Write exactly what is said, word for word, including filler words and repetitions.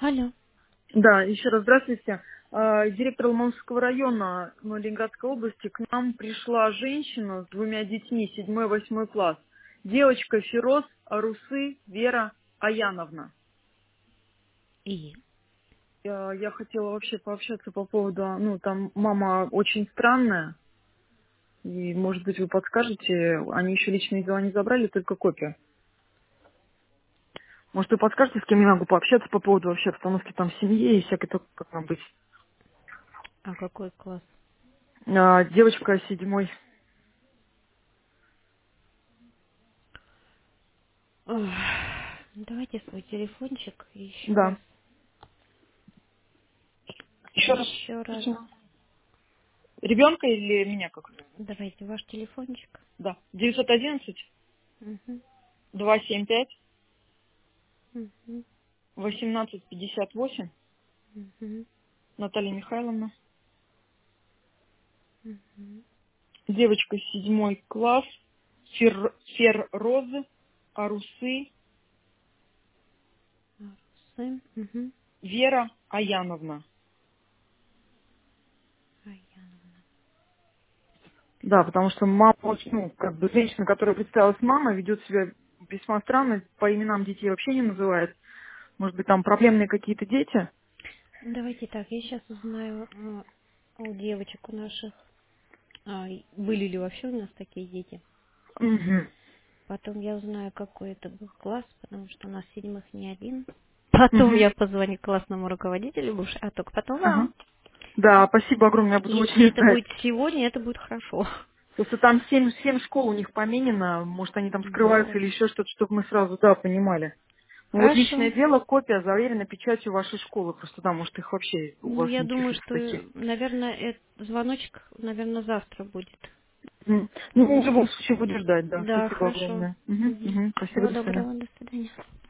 Алло. Да, еще раз здравствуйте. А, Директор Ломоносовского района, ну, Ленинградской области, к нам пришла женщина с двумя детьми, седьмой, восьмой класс. Девочка Фироз Арусы Вера Аяновна. И? Я, я хотела вообще пообщаться по поводу, ну, там мама очень странная, и, может быть, вы подскажете, они еще личные дела не забрали, только копия. Может, вы подскажете, с кем я могу пообщаться по поводу вообще обстановки там в семье и всякой такой, как нам быть? А какой класс? А, девочка седьмой, Ох, давайте свой телефончик еще раз. да. Еще раз. Еще раз. Ребенка или меня как? Давайте ваш телефончик. Да. девятьсот одиннадцать Угу. двести семьдесят пять Угу. восемнадцать пятьдесят восемь. Угу. Наталья Михайловна. Угу. Девочка седьмой класс. Фер, Феррозы Арусы Сын. Угу. Вера Аяновна. Аяновна. Да, потому что мама, очень, ну, как бы женщина, которая представилась мамой, ведет себя весьма странно, по именам детей вообще не называет. Может быть, там проблемные какие-то дети? Давайте так, я сейчас узнаю а, у девочек у наших, а, и были ли вообще у нас такие дети. Угу. Потом я узнаю, какой это был класс, потому что у нас седьмых не один. Потом Угу. я позвоню классному руководителю, будешь, а только потом Ага. вам. Да, спасибо огромное, я буду Если очень это ждать. будет сегодня, это будет хорошо. Просто там семь, семь школ у них поменено, может, они там скрываются Вот. или еще что-то, чтобы мы сразу, да, понимали. Ну вот личное Хорошо. дело, копия заверена печатью вашей школы, просто да, может, их вообще у Ну, вас я думаю, никаких что, таких. наверное, этот звоночек, наверное, завтра будет. М. Ну, в любом случае буду ждать, да, Да, спасибо хорошо. огромное. Мгм, Угу. мгм. Спасибо, Всего до свидания. доброго, до свидания.